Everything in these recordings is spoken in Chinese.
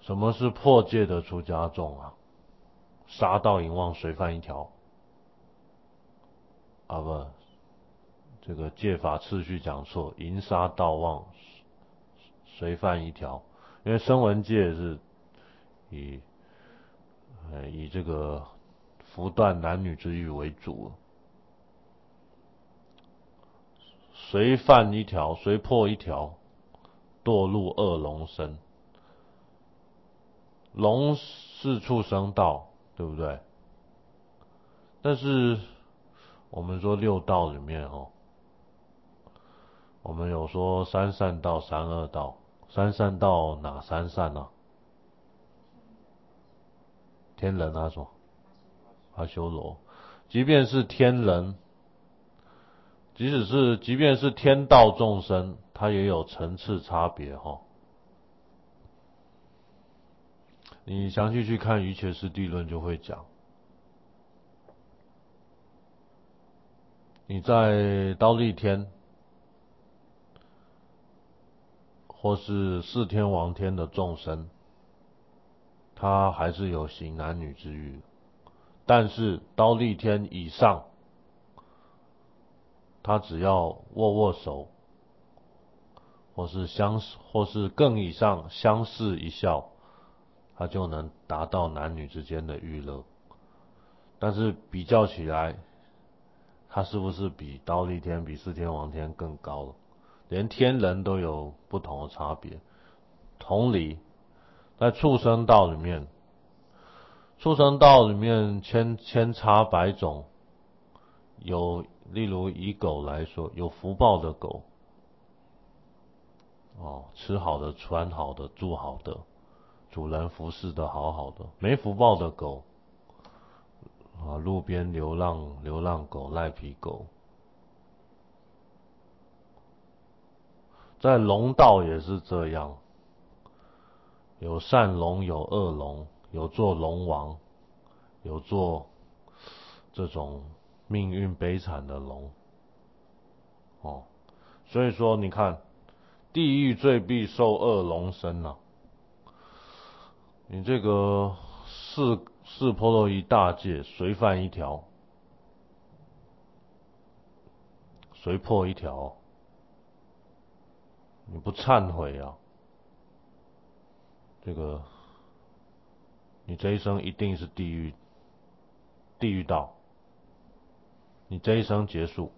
什么是破戒的出家众啊？杀盗淫妄随犯一条啊，不，这个戒法次序讲错，淫杀盗妄随犯一条，因为声闻戒是以这个拂断男女之欲为主，随犯一条，随破一条，堕入恶龙身。龙是畜生道，对不对？但是我们说六道里面我们有说三善道、三恶道。三善道哪三善啊？天人啊什么？阿修罗。即便是天人，即便是天道众生，它也有层次差别你详细去看《瑜伽师地论》就会讲。你在忉利天或是四天王天的众生，他还是有行男女之欲，但是忉利天以上，他只要握握手，或是更以上相视一笑，他就能达到男女之间的欲乐。但是比较起来，他是不是比忉利天、比四天王天更高了？连天人都有不同的差别。同理，在畜生道里面，千差百种，例如以狗来说，有福报的狗，吃好的、穿好的、住好的，主人服侍的好好的；没福报的狗，路边流浪狗、赖皮狗。在龙道也是这样，有善龙，有恶龙，有做龙王，有做这种命运悲惨的龙。所以说你看，地狱罪必受恶龙身啊。你这个四波罗夷大戒随犯一条，随破一条，你不忏悔啊，你这一生一定是地狱道，你这一生结束。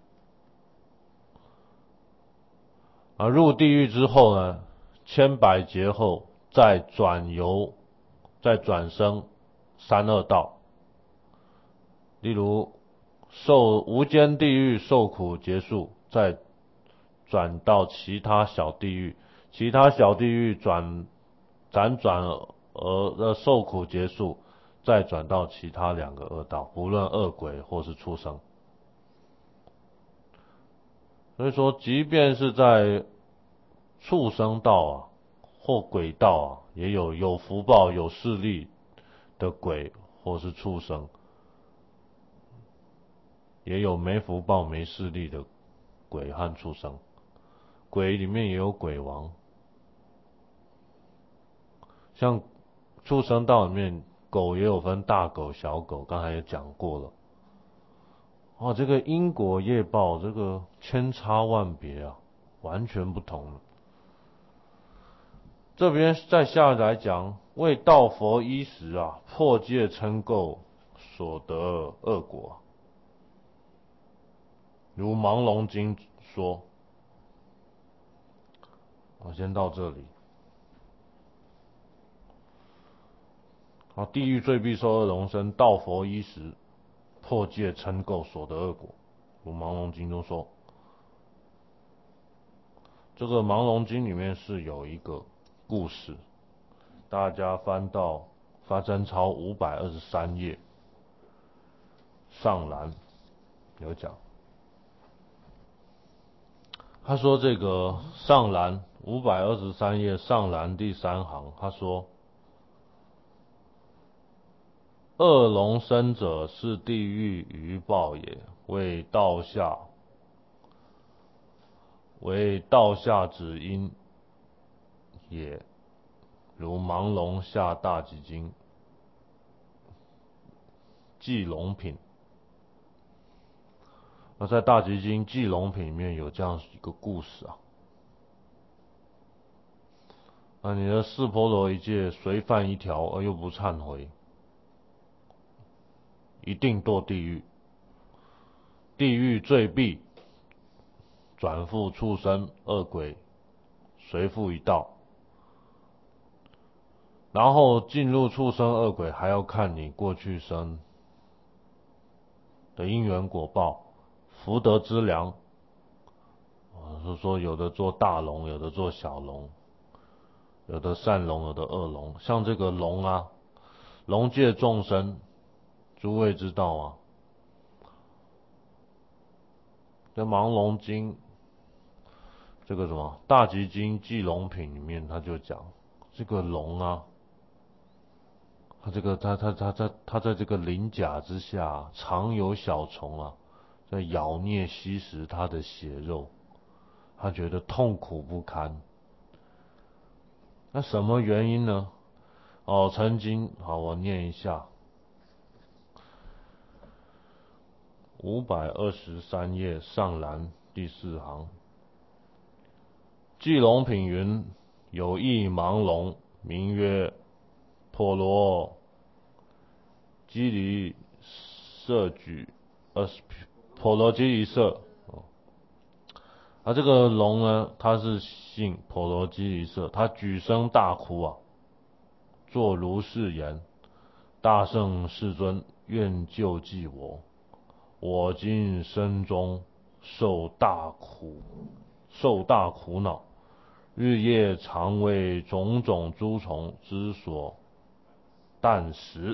入地狱之后呢，千百劫后再转生三恶道，例如受无间地狱受苦结束，再转到其他小地狱，其他小地狱辗转而受苦结束，再转到其他两个恶道，不论恶鬼或是畜生。所以说，即便是在畜生道或鬼道也有福报有势力的鬼或是畜生，也有没福报没势力的鬼和畜生。鬼里面也有鬼王，像畜生道里面狗也有分大狗小狗，刚才也讲过了。这个因果业报这个千差万别完全不同了。这边再下来讲，为道佛衣食破戒嗔垢所得恶果，如盲龙经说。我先到这里。地狱罪必受恶龙身，道佛衣食破戒嗔垢所得恶果，如盲龙经中说。这个盲龙经里面是有一个故事，大家翻真钞523页上栏有讲。他说这个上栏523页上栏第3行，他说恶龙身者是地狱余报也，为道下之因也，如盲龙下大吉经，记龙品。那在大吉经记龙品里面有这样一个故事啊。那你的四婆罗一戒随犯一条而又不忏悔，一定堕地狱。地狱罪毕，转复畜生恶鬼，随复一道。然后进入畜生恶鬼，还要看你过去生的因缘果报、福德之良。是说有的做大龙，有的做小龙，有的善龙，有的恶龙。像这个龙啊，龙界众生，诸位知道吗？在盲龙经这个什么大吉经记龙品里面，他就讲这个龙啊，他在这个鳞甲之下，常有小虫啊，在咬啮吸食他的血肉，他觉得痛苦不堪。那什么原因呢？曾经好，我念一下523页上栏第4行。记龙品云：有一盲龙，名曰婆罗基离舍举，婆罗基离舍。这个龙呢，他是姓婆罗基离舍，他举声大哭啊，作如是言：大圣世尊，愿救济我！我今生中受大苦恼，日夜常为种种诸虫之所啖食。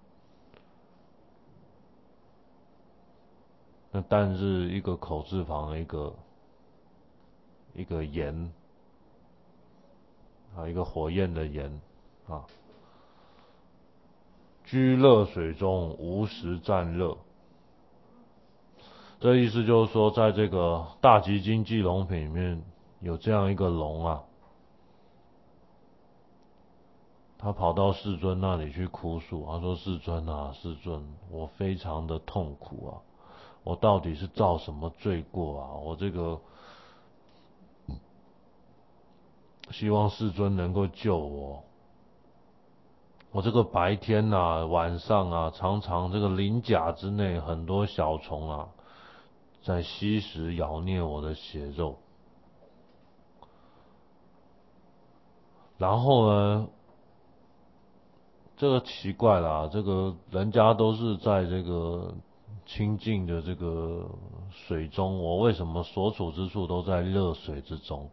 那啖是一个口字旁，一个炎啊，一个火焰的炎啊。居热水中，无时战热。这意思就是说，在这个大吉经记龙品里面有这样一个龙啊，他跑到世尊那里去哭诉，他说：“世尊啊，世尊，我非常的痛苦啊，我到底是造什么罪过啊？我这个希望世尊能够救我。我这个白天啊，晚上啊，常常这个鳞甲之内很多小虫啊，在吸食咬啮我的血肉。然后呢，这个奇怪啦，这个人家都是在这个清净的这个水中，我为什么所处之处都在热水之中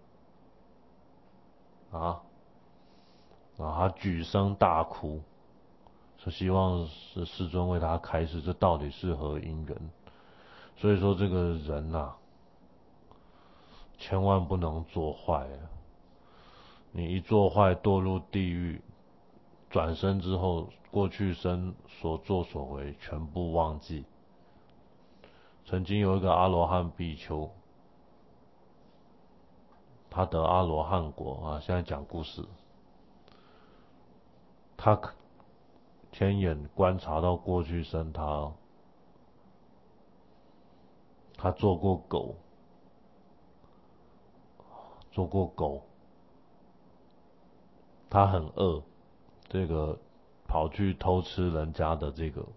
啊？”他举声大哭，说希望是世尊为他开示，这到底是何因缘？所以说这个人啊，千万不能做坏啊！你一做坏，堕入地狱，转生之后，过去生所作所为全部忘记。曾经有一个阿罗汉比丘，他得阿罗汉果啊，现在讲故事。他天眼观察到过去生他做过狗，他很饿，这个跑去偷吃人家的这个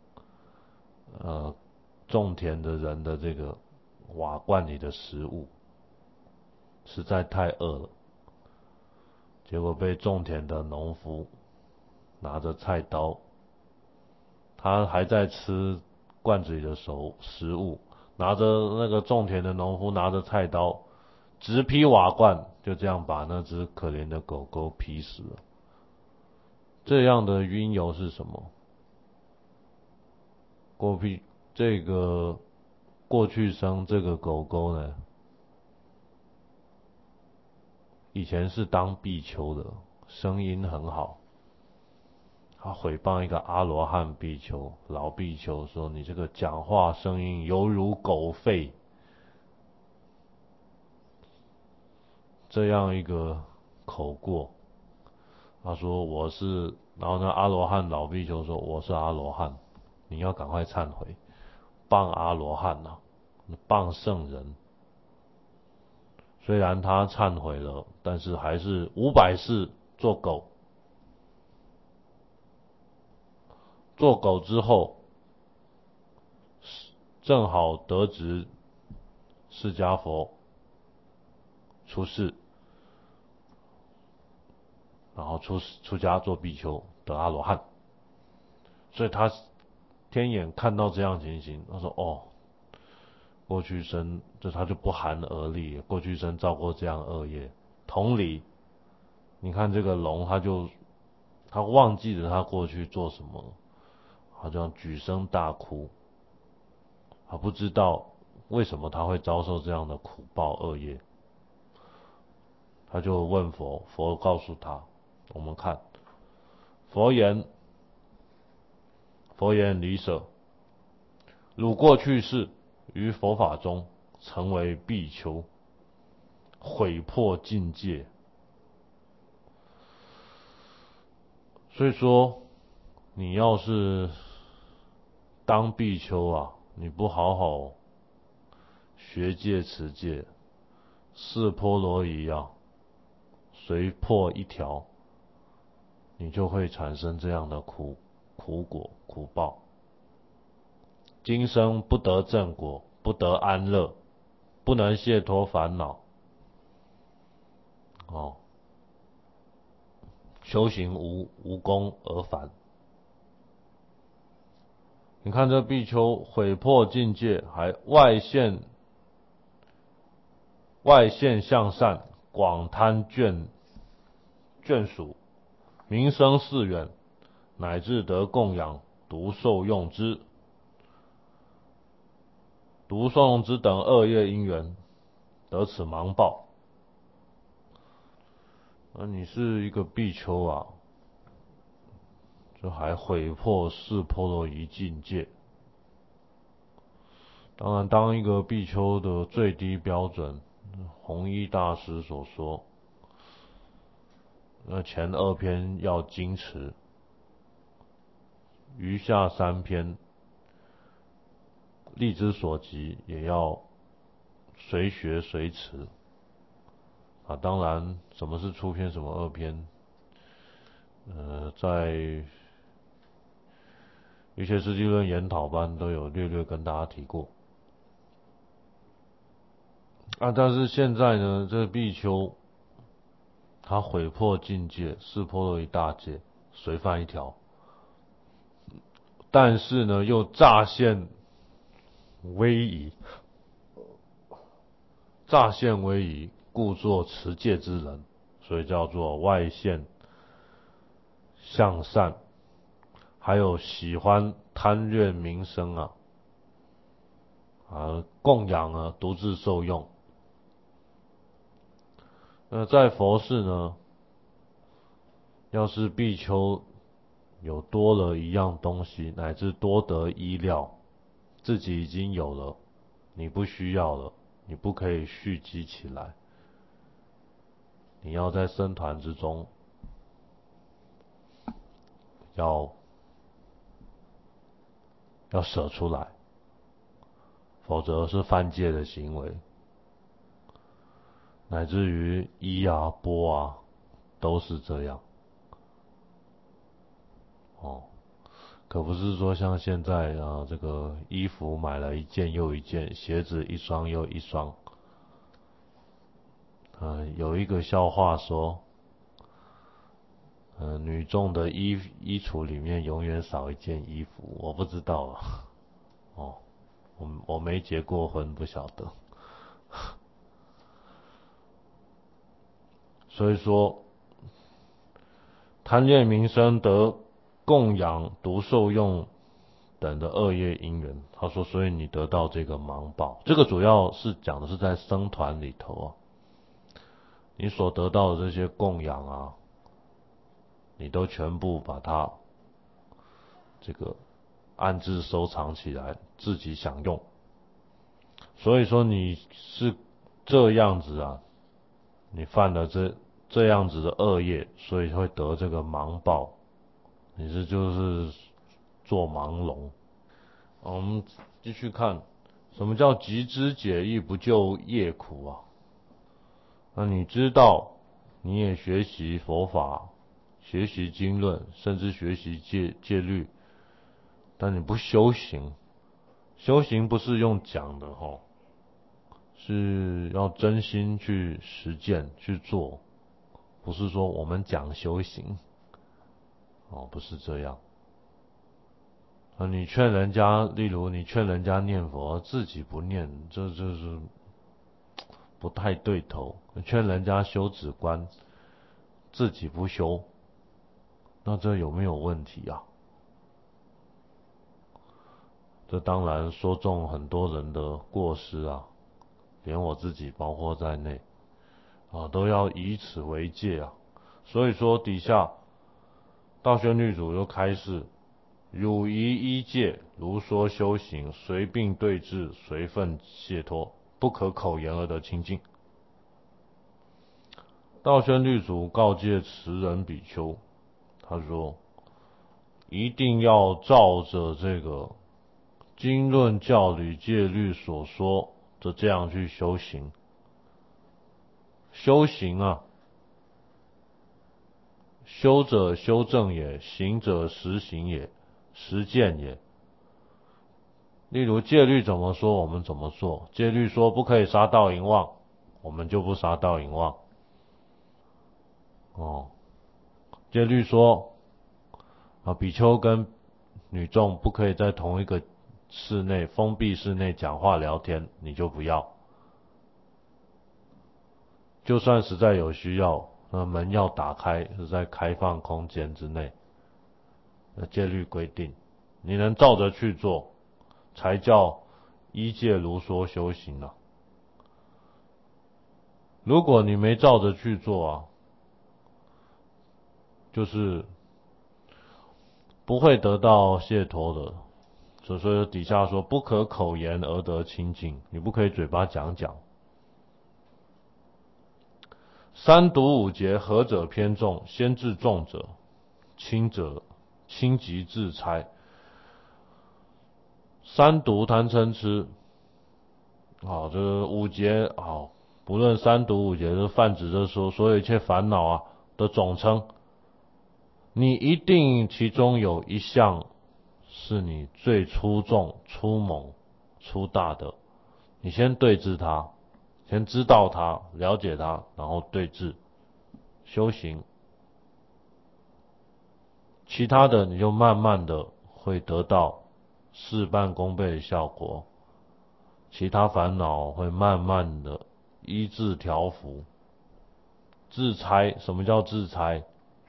种田的人的这个瓦罐里的食物，实在太饿了，结果被种田的农夫拿着菜刀，他还在吃罐子里的食物，拿着那个种田的农夫拿着菜刀直劈瓦罐，就这样把那只可怜的狗狗劈死了。这样的因由是什么？这个过去生这个狗狗呢，以前是当比丘的，声音很好。他诽谤一个阿罗汉比丘，老比丘说：“你这个讲话声音犹如狗吠。”这样一个口过， 他说我是，然后呢阿罗汉老比丘说我是阿罗汉，你要赶快忏悔，谤阿罗汉啊，谤圣人。虽然他忏悔了，但是还是500世做狗。做狗之后，正好得知释迦佛出世，然后出家做比丘得阿罗汉，所以他天眼看到这样情形，他说：“哦，过去生这他就不寒而栗，过去生造过这样恶业。”同理，你看这个龙，他忘记了他过去做什么，他就举声大哭，他不知道为什么他会遭受这样的苦报恶业，他就问佛，佛告诉他，我们看佛言离舍，汝过去世于佛法中成为比丘，毁破境界。所以说，你要是当比丘啊，你不好好学戒持戒，四波罗夷啊，随破一条，你就会产生这样的苦果苦报。今生不得正果，不得安乐，不能解脱烦恼。修行无功而返。你看这比丘毁破境界，还外现向善，广贪眷属，名声寺远，乃至得供养，独受用之。独受用之等恶业因缘，得此盲报。你是一个比丘啊，就还毁破四波罗夷境界。当然，当一个比丘的最低标准，弘一大师所说，前2篇要矜持，余下3篇力之所及也要随学随持。当然，什么是初篇，什么2篇，在一些世纪论研讨班都有略跟大家提过。但是现在呢，这个比丘他毁破境界，四波罗夷大戒，随犯一条，但是呢又乍现威仪，故作持戒之人，所以叫做外现向善。还有喜欢贪恋名声供养独自受用。在佛寺呢，要是比丘有多了一样东西，乃至多得衣料，自己已经有了，你不需要了，你不可以蓄积起来，你要在僧团之中要舍出来，否则是犯戒的行为。乃至于衣钵都是这样。可不是说像现在这个衣服买了一件又一件，鞋子一双又一双。有一个笑话说，女众的衣橱里面永远少一件衣服，我不知道我没结过婚，不晓得。所以说，贪恋名声得供养独受用等的恶业因缘，他说，所以你得到这个盲报。这个主要是讲的是在僧团里头你所得到的这些供养你都全部把它这个安置收藏起来，自己享用。所以说你是这样子你犯了这样子的恶业，所以会得这个盲报。你就是做盲龙。我们继续看，什么叫集知解义不救业苦啊？那你知道，你也学习佛法，学习经论，甚至学习戒律，但你不修行。修行不是用讲的吼，是要真心去实践去做，不是说我们讲修行，不是这样。你劝人家，例如你劝人家念佛，自己不念，这就是不太对头。劝人家修止观，自己不修，那这有没有问题啊？这当然说中很多人的过失啊，连我自己包括在内都要以此为戒啊。所以说底下道宣律主就开示：汝宜依戒，如说修行，随病对治，随分解脱，不可口言而得清净。道宣律主告诫持人比丘，他说一定要照着这个经论教理戒律所说的这样去修行。修行啊，修者修正也，行者实行也，实践也。例如戒律怎么说，我们怎么做。戒律说不可以杀盗淫妄，我们就不杀盗淫妄。戒律说比丘跟女众不可以在同一个室内封闭室内讲话聊天，你就不要。就算实在有需要，门要打开，是在开放空间之内。戒律规定，你能照着去做，才叫依戒如说修行啊。如果你没照着去做啊，就是不会得到解脱的。所以底下说不可口言而得清净，你不可以嘴巴讲讲。三毒五劫何者偏重？先治重者，轻者轻即自差。三毒贪嗔痴，这五劫不论三毒五劫，是泛指着说所有一切烦恼的总称。你一定其中有一项是你最出众、出猛、出大的，你先对治它，先知道它，了解它，然后对治修行。其他的你就慢慢的会得到事半功倍的效果，其他烦恼会慢慢的医治调伏。自差，什么叫自差？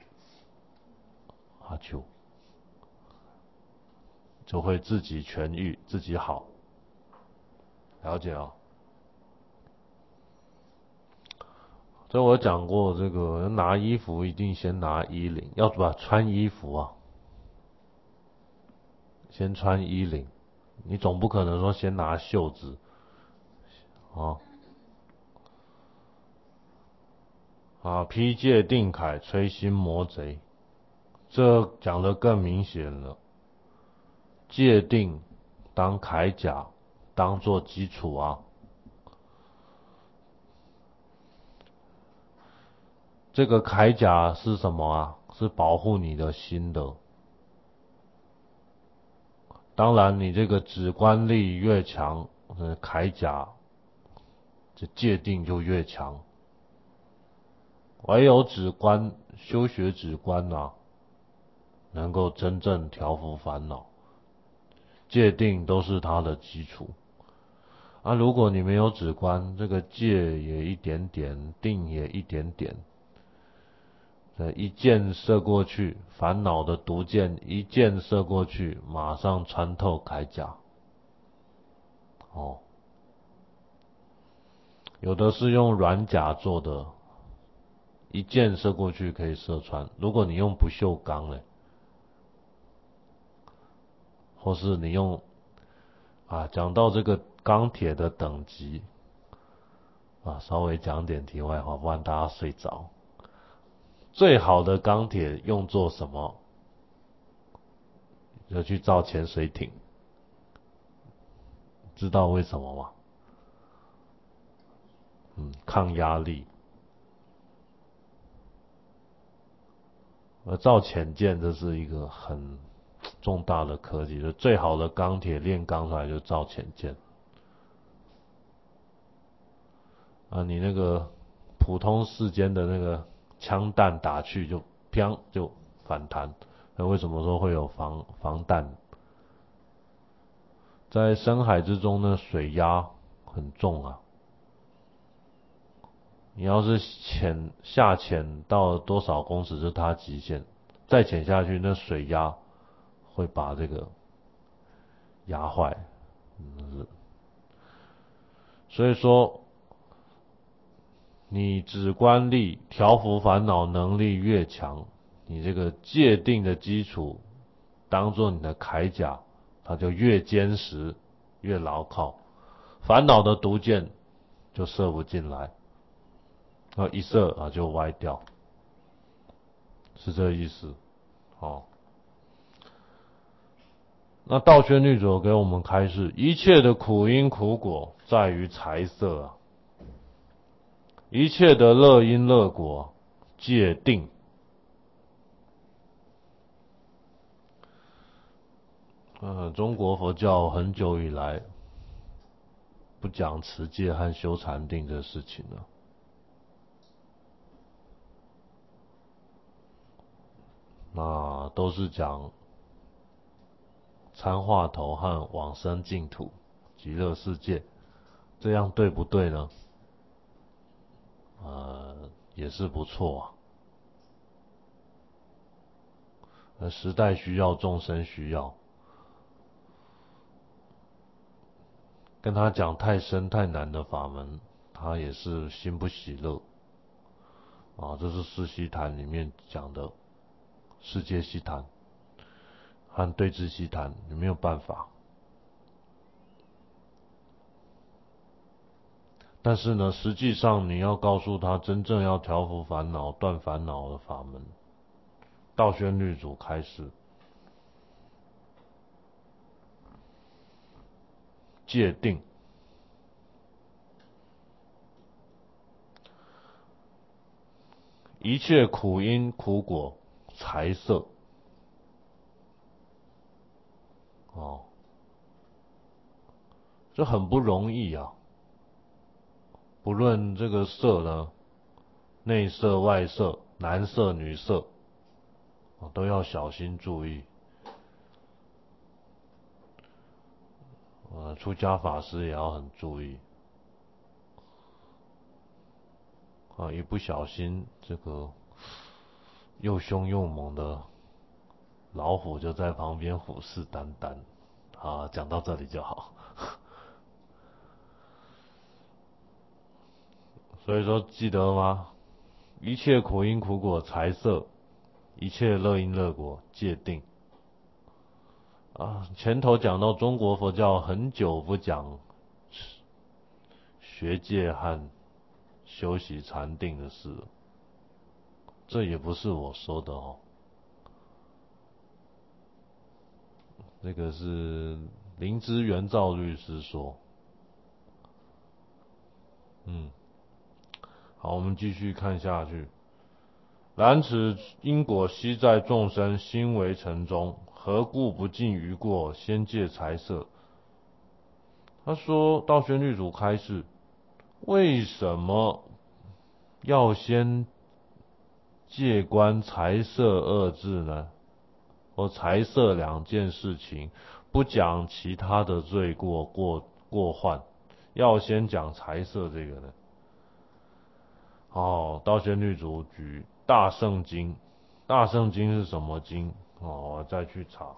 就会自己痊愈，自己好。了解啊？这我讲过，这个拿衣服一定先拿衣领，要穿衣服啊，先穿衣领。你总不可能说先拿袖子披戒定铠，摧心魔贼。这讲得更明显了。戒定当铠甲，当做基础啊。这个铠甲是什么啊？是保护你的心的。当然，你这个止观力越强，铠甲这戒定就越强。唯有止观，修学止观能够真正调伏烦恼。戒定都是它的基础。如果你没有止观，这个戒也一点点，定也一点点，一箭射过去，烦恼的毒箭一箭射过去，马上穿透铠甲。有的是用软甲做的，一箭射过去可以射穿。如果你用不锈钢或是你用讲到这个钢铁的等级稍微讲点题外话，不然大家睡着。 最好的钢铁用作什么？就去造潜水艇，知道为什么吗？抗压力。而造潜舰这是一个很重大的科技，就最好的钢铁炼钢出来就造潜舰。你那个普通世间的那个枪弹打去就砰就反弹，那为什么说会有防弹？在深海之中呢，水压很重啊。你要是下潜到多少公尺是它极限，再潜下去，那水压会把这个压坏。所以说，你指观力、调伏烦恼能力越强，你这个界定的基础当做你的铠甲，它就越坚实、越牢靠，烦恼的毒箭就射不进来，一射就歪掉，是这个意思。那道宣律主给我们开示，一切的苦因苦果在于财色啊，一切的乐因乐果界定。中国佛教很久以来不讲持戒和修禅定的事情了，那都是讲参话头和往生净土、极乐世界，这样对不对呢？也是不错啊。时代需要，众生需要，跟他讲太深太难的法门，他也是心不喜乐这是四悉檀里面讲的世界悉檀和对治悉檀，你没有办法。但是呢，实际上你要告诉他真正要调伏烦恼、断烦恼的法门，道宣律主开示戒定。一切苦因苦果财色这很不容易啊。不论这个色呢，内色外色，男色女色都要小心注意。出家法师也要很注意一不小心这个又凶又猛的老虎就在旁边虎视眈眈。讲到这里就好。所以说记得吗？一切苦因苦果财色，一切乐因乐果戒定前头讲到中国佛教很久不讲学戒和修习禅定的事了，这也不是我说的这个是灵芝元照律师说。好，我们继续看下去。然此因果悉在众生心为尘中，何故不尽于过，先戒财色？他说，道宣律主开示，为什么要先戒观财色二字呢？或财色两件事情，不讲其他的罪过患，要先讲财色这个呢？道宣律主举大圣经，大圣经是什么经？我再去查。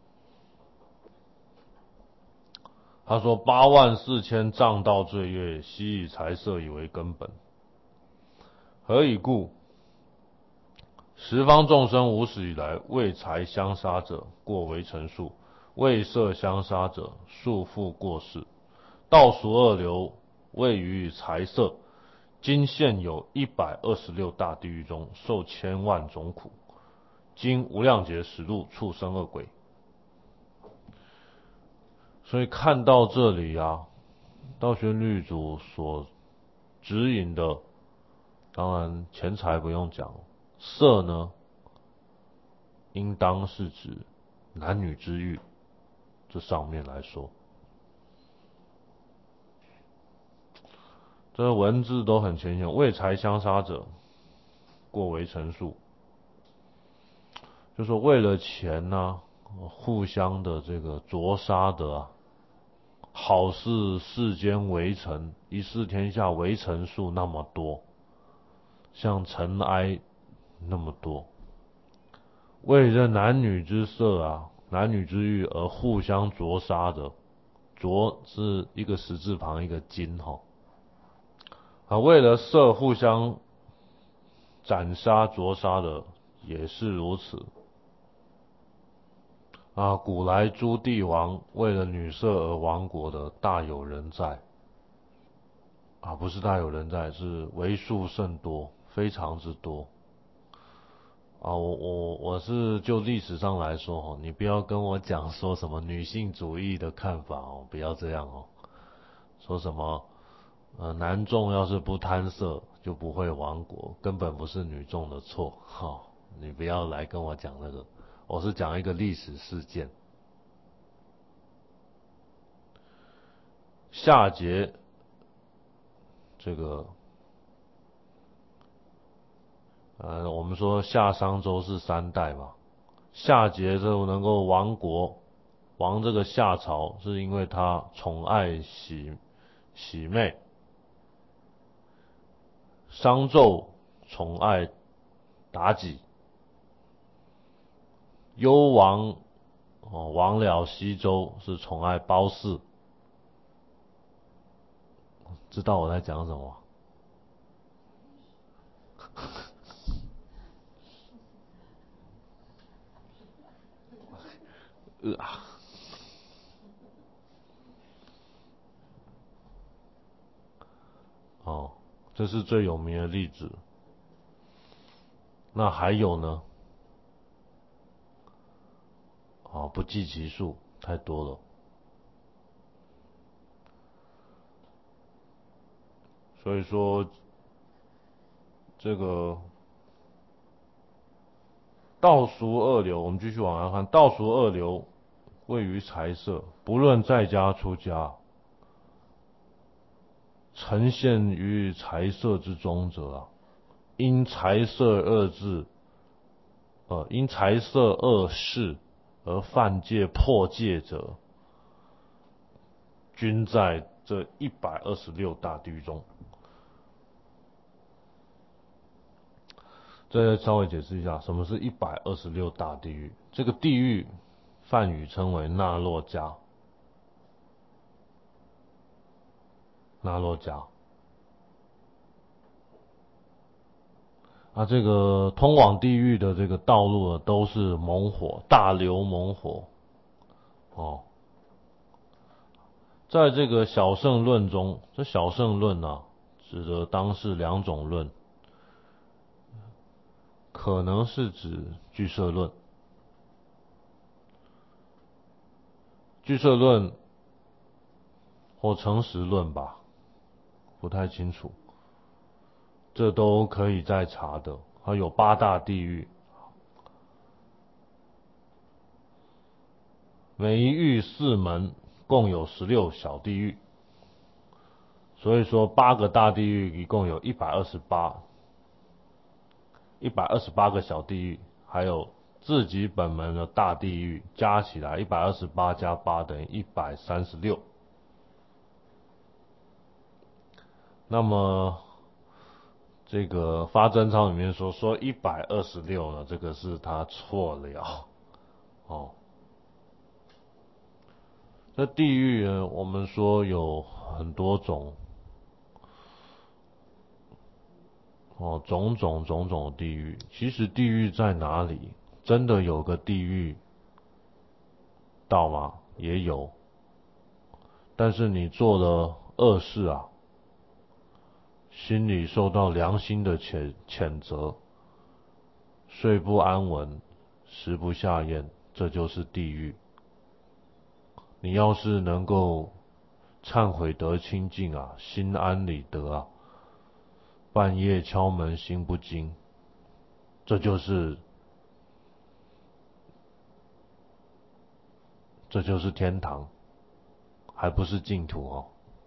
他说84000障道罪业，悉以财色以为根本。何以故？十方众生无始以来，为财相杀者，过为成数；为色相杀者，数复过世。道俗二流，位于财色， 今现有126大地狱中，受千万种苦，经无量劫使入畜生恶鬼。所以看到这里啊，道宣律主所指引的，当然钱财不用讲，色呢，应当是指男女之欲，这上面来说，这文字都很浅显。为财相杀者，过为陈述，就说为了钱呢、互相的这个灼杀的啊，好似世间为尘，一世天下为尘数那么多，像尘埃那么多，为这男女之色啊，男女之欲而互相灼杀的，灼是一个十字旁一个金哈，为了色互相斩杀灼杀的也是如此。古来诸帝王为了女色而亡国的大有人在。不是大有人在，是为数甚多，非常之多。我是就历史上来说你不要跟我讲说什么女性主义的看法不要这样说什么男众要是不贪色就不会亡国，根本不是女众的错你不要来跟我讲那个，我是讲一个历史事件。夏桀这个我们说夏商周是3代嘛，夏桀就能够亡国，亡这个夏朝，是因为他宠爱喜妹；商纣宠爱妲己；幽王亡了西周是宠爱褒姒。知道我在讲什么？这是最有名的例子。那还有呢？不计其数，太多了。所以说，这个道俗二流，我们继续往下看，道俗二流位于财色，不论在家出家，呈现于财色之中者因财色恶事而犯戒破戒者，均在这126大地狱中。再稍微解释一下，什么是126大地狱？这个地狱梵语称为那洛迦。那洛迦这个通往地狱的这个道路都是猛火，大流猛火在这个小乘论中，这小乘论指的当是2种论，可能是指俱舍论。俱舍论或诚实论吧，不太清楚，这都可以再查的。它有8大地狱，每一狱4门，共有16小地狱，所以说8个大地狱一共有128个小地狱，还有自己本门的大地狱，加起来128加8等于136。那么这个发真钞里面说126呢，这个是他错了这地狱呢，我们说有很多种种种地狱。其实地狱在哪里？真的有个地狱道吗？也有。但是你做了恶事心里受到良心的谴责，睡不安稳，食不下咽，这就是地狱。你要是能够忏悔得清净啊，心安理得啊，半夜敲门心不惊，这就是天堂，还不是净土哦。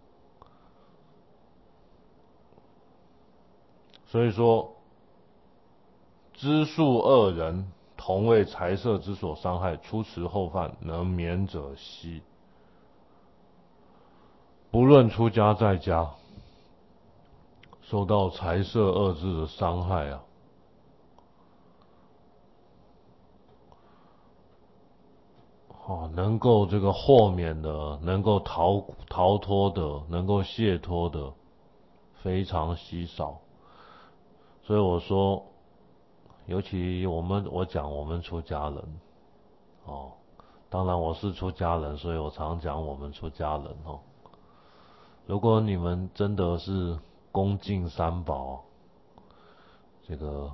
所以说，知数恶人，同为财色之所伤害，出持后犯，能免者息。不论出家在家，受到财色恶智的伤害啊，能够这个豁免的，能够逃脱的，能够解脱的，非常稀少。所以我说，尤其我讲我们出家人，当然我是出家人，所以我常讲我们出家人哦。如果你们真的是恭敬三宝，这个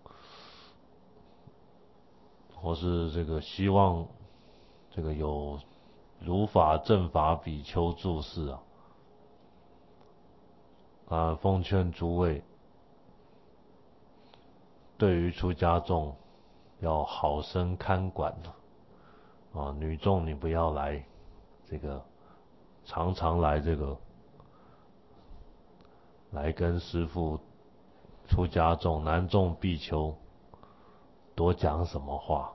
或是这个希望这个有如法正法比丘住世奉劝诸位，对于出家众要好生看管女众你不要来这个常常来这个来跟师父出家众男众比丘多讲什么话。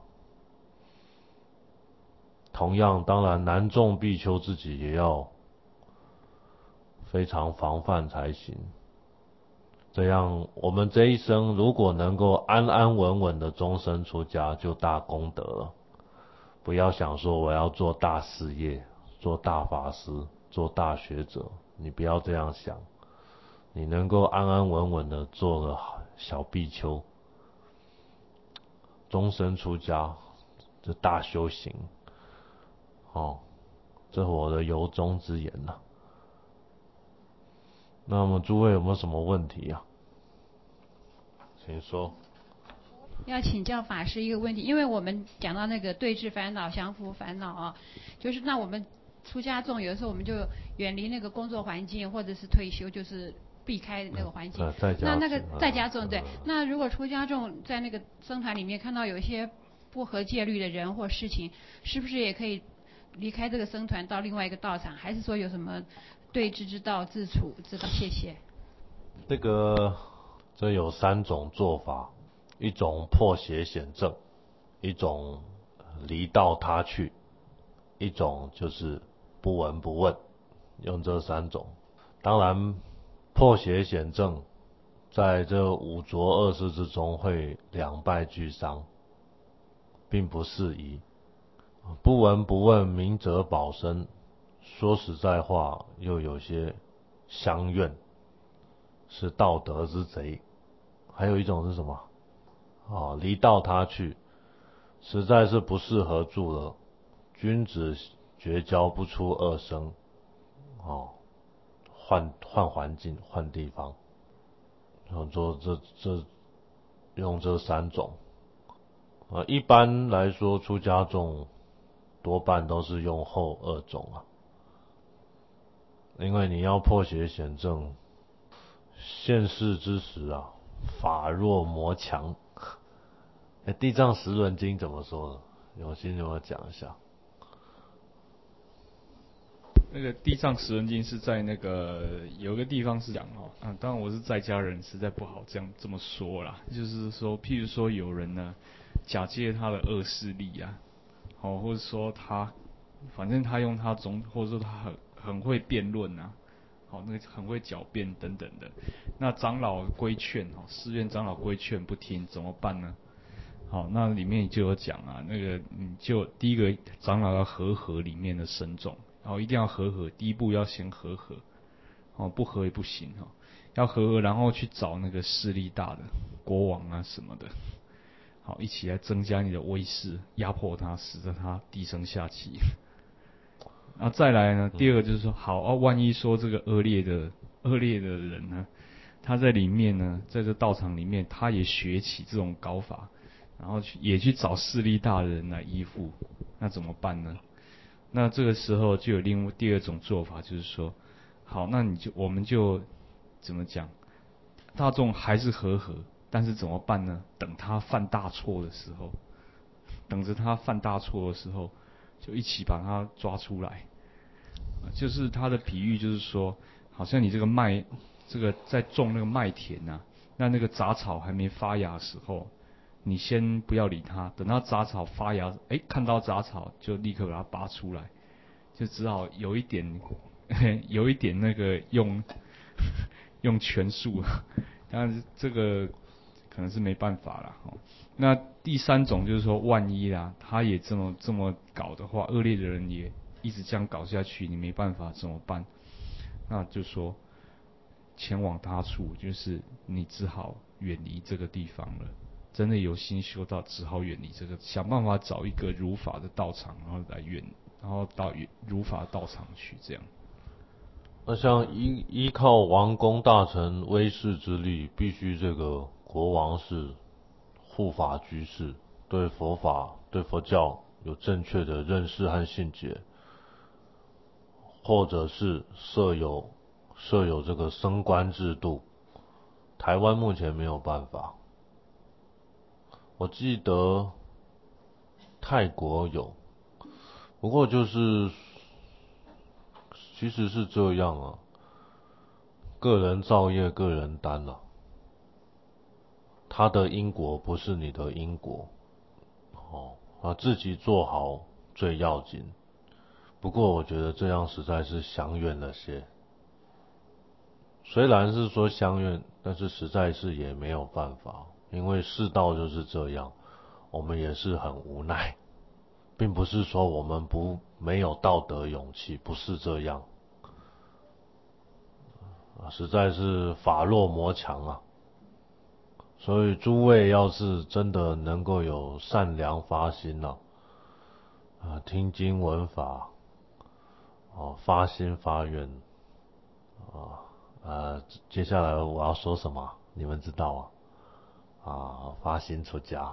同样，当然男众比丘自己也要非常防范才行。这样，我们这一生如果能够安安稳稳的终身出家，就大功德了。不要想说我要做大事业，做大法师，做大学者，你不要这样想。你能够安安稳稳的做个小比丘，终身出家，这大修行。这是我的由衷之言呐。那么诸位有没有什么问题啊？请说。 要请教法师一个问题，因为我们讲到那个对治烦恼、降伏烦恼啊，就是那我们出家众有的时候我们就远离那个工作环境，或者是退休，就是避开那个环境。那个在家众对，那如果出家众在那个僧团里面看到有一些不合戒律的人或事情，是不是也可以离开这个僧团到另外一个道场？还是说有什么对治之道、自处之道？谢谢。 这有3种做法，一种破邪显正，一种离道他去，一种就是不闻不问，用这3种。当然，破邪显正在这五浊恶世之中会两败俱伤，并不适宜。不闻不问，明哲保身，说实在话，又有些相怨，是道德之贼。还有一种是什么？离道他去，实在是不适合住了。君子绝交不出恶声，换环境，换地方。用这3种。一般来说，出家众多半都是用后2种因为你要破邪显正，现世之时法弱魔强。地藏十轮经怎么说的？有心有没有讲一下？ 那个地藏十轮经是在那个有一个地方是讲当然我是在家人，实在不好这么说啦。就是说，譬如说有人呢假借他的恶势力或者说反正他用他或者说他很会辩论那个很会狡辩等等的。那长老规劝寺院长老规劝不听，怎么办呢？那里面就有讲那个就第一个长老要和里面的僧众，一定要和，第一步要先和，不和也不行要和，然后去找那个势力大的国王什么的，一起来增加你的威势，压迫他，使得他低声下气。再来呢，第二个就是说，万一说这个恶劣的人呢， 他在里面呢，在这道场里面，他也学起这种搞法，然后也去找势力大的人来依附，那怎么办呢？那这个时候就有第二种做法，就是说，好，那我们就怎么讲？大众还是和，但是怎么办呢？等他犯大错的时候，等着他犯大错的时候，就一起把他抓出来。就是他的比喻，就是说，好像你这个在种那个麦田啊，那个杂草还没发芽的时候，你先不要理它，等到杂草发芽，看到杂草就立刻把它拔出来，就只好有一点那个用权术，但是这个可能是没办法啦。那第三种就是说，万一啦，他也这么搞的话，恶劣的人也一直这样搞下去，你没办法怎么办？那就说前往他处，就是你只好远离这个地方了。真的有心修道，只好远离这个，想办法找一个如法的道场，然后到如法道场去这样。 那像依靠王公大臣威势之力，必须这个国王是护法居士，对佛法、对佛教有正确的认识和信解，或者是设有这个升官制度。台湾目前没有办法，我记得泰国有，不过就是其实是这样啊，个人造业个人担啊，他的因果不是你的因果，自己做好最要紧。不过我觉得这样实在是相远了些，虽然是说相远，但是实在是也没有办法，因为世道就是这样，我们也是很无奈，并不是说我们没有道德勇气，不是这样，实在是法弱魔强啊。所以诸位要是真的能够有善良发心听经闻法，发心发愿，接下来我要说什么，你们知道发心出家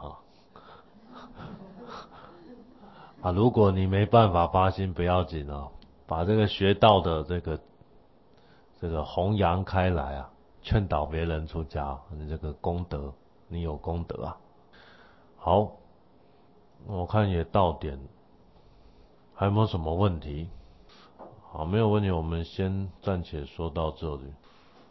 如果你没办法发心不要紧把这个学道的这个弘扬开来劝导别人出家，你这个功德，你有功德好，我看也到点，还有没有什么问题？好，没有问题，我们先暂且说到这里。